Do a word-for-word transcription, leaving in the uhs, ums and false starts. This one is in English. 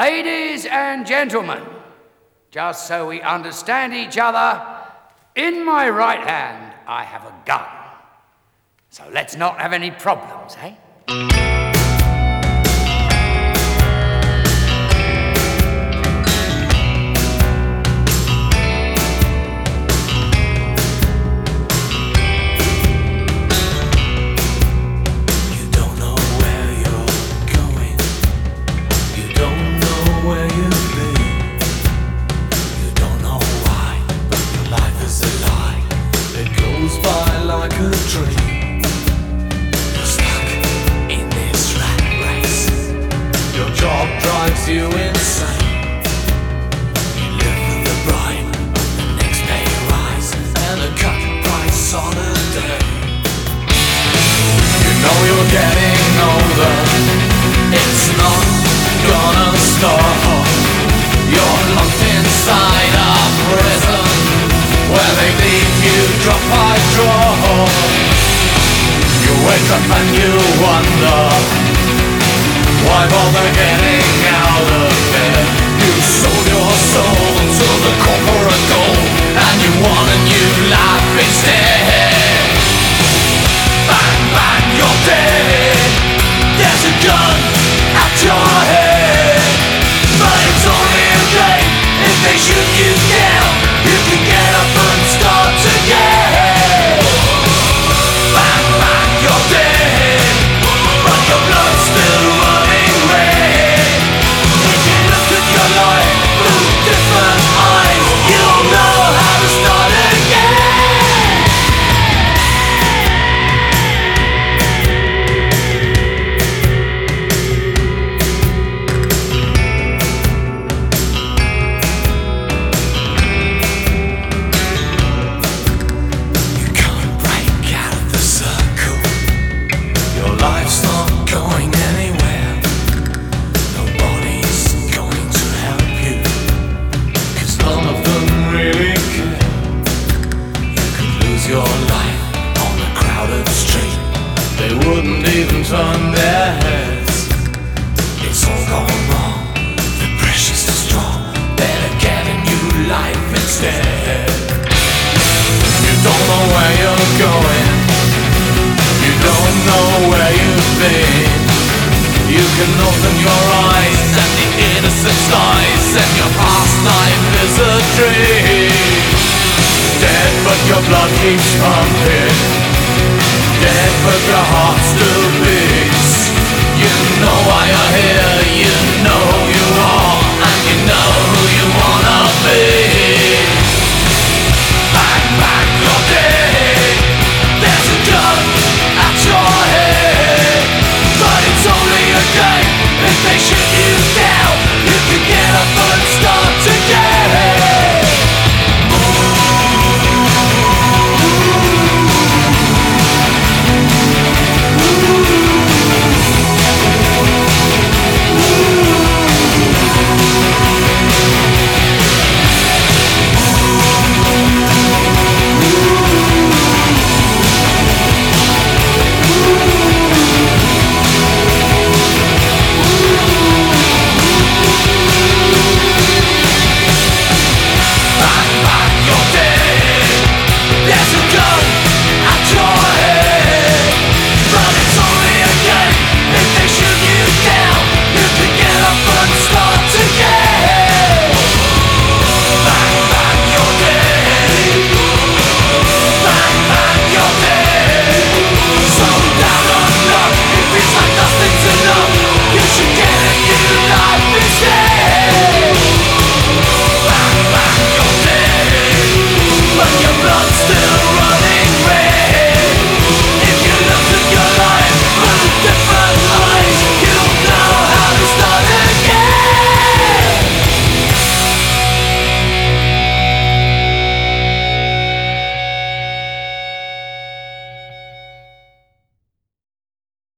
Ladies and gentlemen, just so we understand each other, in my right hand I have a gun. So let's not have any problems, eh? Like a dream, you're stuck in this rat race. Your job drives you insane. You live with the bribe of the next pay rise and a cut price on a day. You know you're getting older, it's not gonna stop. You're locked inside a prison where they leave you drop by drop. You wake up and you wonder, why bother getting out of bed? You sold your soul to the corporate gold, and you want a new life instead. Bang, bang, you're dead. There's a gun at your head, but it's only a game. If they shoot you down, you can get up and start again. Bang, bang, you're dead, but your blood's still running red. If you look at your life through different eyes, you'll know how to start again. Life's not going anywhere. Nobody's going to help you, 'cause none of them really care. You could lose your life on a crowded street. They wouldn't even turn their heads. It's all gone wrong. The pressure's too strong. Better get a new life instead. You don't know where you're going. You don't know where you've been. You can open your eyes and the innocence dies, and your past life is a dream. Dead but your blood keeps pumping. Dead but your heart